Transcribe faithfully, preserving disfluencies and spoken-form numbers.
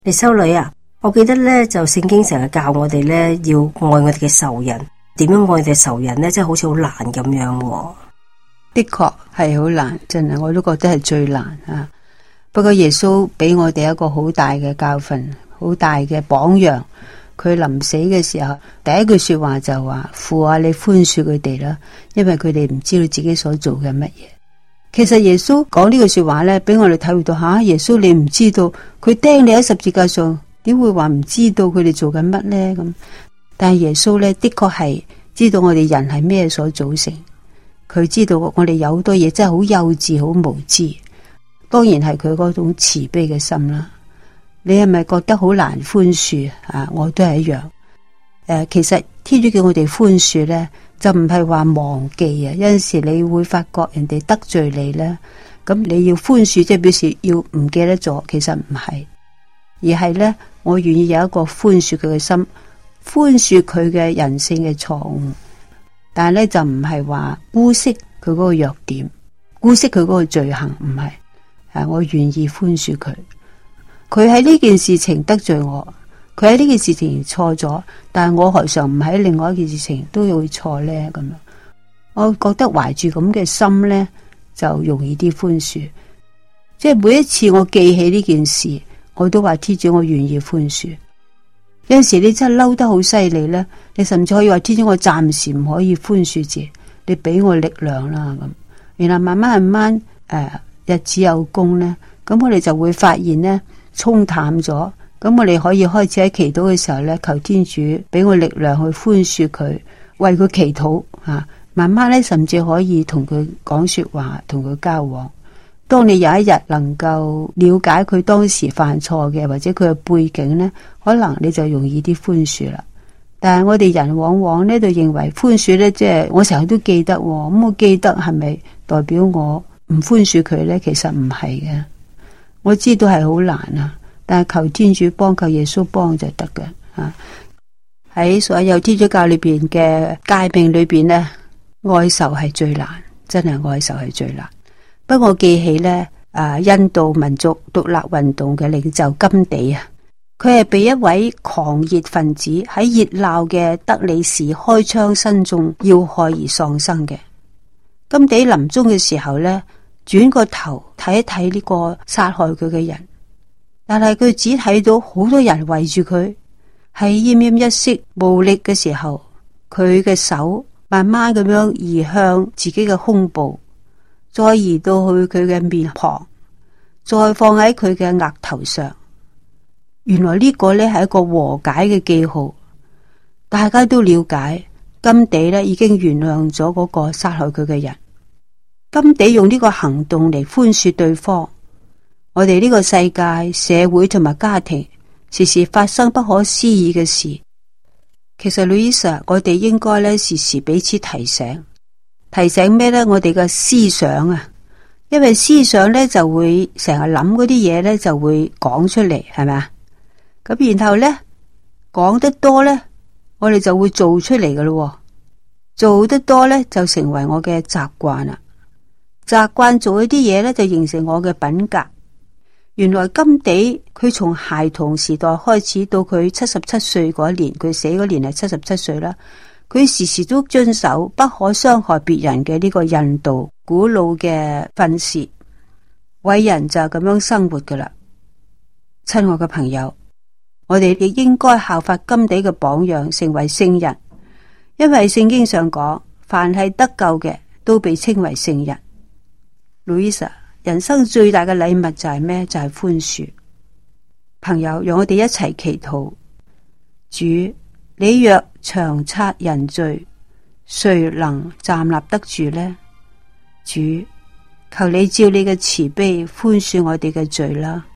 你修女啊，我記得咧就聖經成日教我哋咧要愛我哋嘅仇人，點樣愛我哋嘅仇人咧，真係好似好難咁樣。 的確係好難，真係我都覺得係最難啊。不過耶穌俾我哋一個好大嘅教訓，好大嘅榜樣。佢臨死嘅時候，第一句說話就話：父啊，你寬恕佢哋啦，因為佢哋唔知道自己所做嘅乜嘢。其實耶穌講呢句說話咧，俾我哋體會到吓、啊，耶穌你唔知道佢釘你喺十字架上，點會話唔知道佢哋做緊乜咧？咁，但係耶穌咧的確係知道我哋人係咩所組成，佢知道我哋有好多嘢真係好幼稚、好無知。當然係佢嗰種慈悲嘅心啦。你係咪覺得好難寬恕啊？我都係一樣。誒、呃，其實天主叫我哋寬恕咧，就唔係話忘記啊。有陣時你會發覺人哋得罪你咧，咁你要寬恕，即係表示要唔記得咗。其實唔係，而係咧，我願意有一個寬恕佢嘅心，寬恕佢嘅人性嘅錯誤。但係咧就唔係話姑息佢嗰個弱點，姑息佢嗰個罪行，唔係。誒，我願意寬恕佢。佢喺呢件事情得罪我，佢喺呢件事情錯咗，但係我何嘗唔喺另外一件事情都會錯呢？咁樣，我覺得懷住咁嘅心呢，就容易啲寬恕。即係每一次我記起呢件事，我都話天主，我願意寬恕。有陣時你真係嬲得好犀利呢，你甚至可以話天主，我暫時唔可以寬恕住，你俾我力量啦咁。然後慢慢慢慢誒、呃，日子有功呢，咁我哋就會發現呢。沖淡咗，咁我哋可以開始喺祈禱嘅時候咧，求天主俾我力量去寬恕佢，為佢祈禱啊。慢慢咧，甚至可以同佢講說話，同佢交往。當你有一日能夠了解佢當時犯錯嘅，或者佢嘅背景咧，可能你就容易啲寬恕啦。但係我哋人往往呢就認為寬恕咧，即係我成日都記得，咁我記得係咪代表我唔寬恕佢咧？其實唔係嘅。我知道係好難啊，但係求天主幫，求耶穌幫就得嘅啊！喺所有天主教裏邊嘅誡命裏邊呢，愛仇係最難，真係愛仇係最難。不過我記起呢，啊，印度民族獨立運動嘅領袖甘地啊，佢係被一位狂熱分子喺熱鬧嘅德里士開槍身中要害而喪生嘅。甘地臨終嘅時候呢，轉個頭睇一睇呢個殺害佢嘅人，但係佢只睇到好多人圍住佢，喺奄奄一息無力嘅時候，佢嘅手慢慢咁樣移向自己嘅胸部，再移到去佢嘅面龐，再放喺佢嘅額頭上。原來呢個呢係一個和解嘅記號，大家都了解甘地呢已經原諒咗嗰個殺害佢嘅人。甘地用呢個行動嚟寬恕對方。我哋呢個世界、社會同埋家庭時時發生不可思議嘅事。其實 Louisa， 我哋應該咧時時彼此提醒，提醒咩呢？我哋嘅思想啊，因為思想呢就會成日諗嗰啲嘢呢就會講出嚟，係咪啊？咁然後呢，講得多呢，我哋就會做出嚟㗎咯。做得多呢，就成為我嘅習慣啦。習慣做一啲嘢咧，就形成我嘅品格。原來甘地佢從孩童時代開始到佢七十七歲嗰年，佢死嗰年係七十七歲啦。佢時時都遵守不可傷害別人嘅呢個印度古老嘅訓示，偉人就咁樣生活噶啦。親愛嘅朋友，我哋亦應該效法甘地嘅榜樣，成為聖人。因為聖經上講，凡係得救嘅都被稱為聖人。Louisa， 人生最大嘅禮物就係咩？就係寬恕。朋友，讓我哋一齊祈禱。主，你若長察人罪，誰能站立得住呢？主，求你照你嘅慈悲寬恕我哋嘅罪啦。